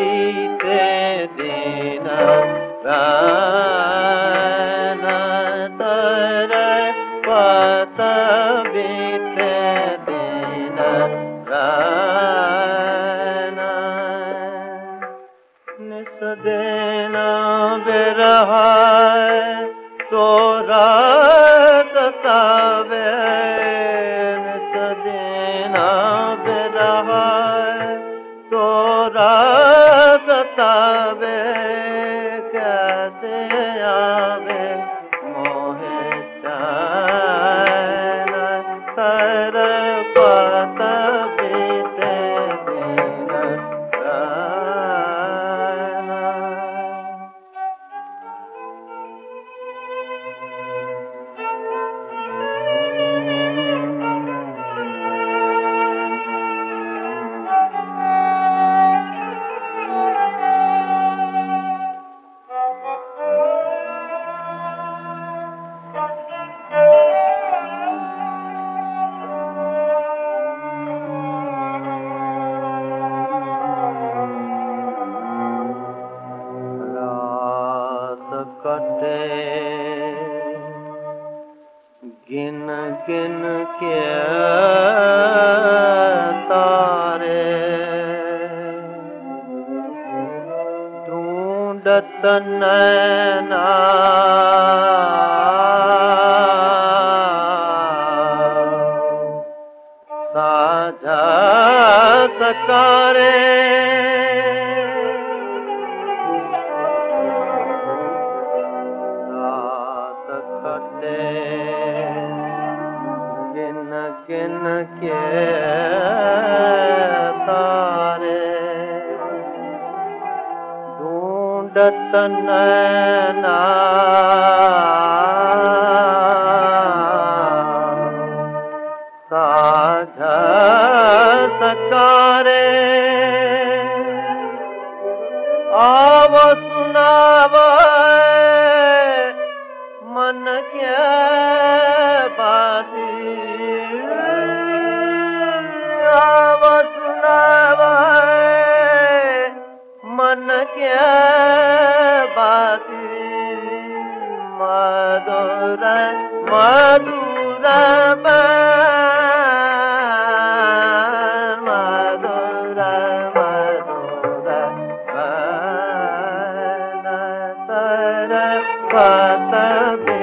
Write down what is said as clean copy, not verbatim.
बीते दिन रान तर पत बीते दिन रान निस दिन बिरह तोरा सतावे निस दिन बिरह तोरा सतावे कैसे आवे मोहे चैन तर पत बीते दिन रान कटे गिन गिन के तारे ढूंढत नैना साझा सकारे गिन गिन के तारे ढूंढत नैना साझा सकारे आव सुनाव मन क्या बाती आव सुनाव मन क्या बाती मधुर मधुर मधुर मधुर तर पत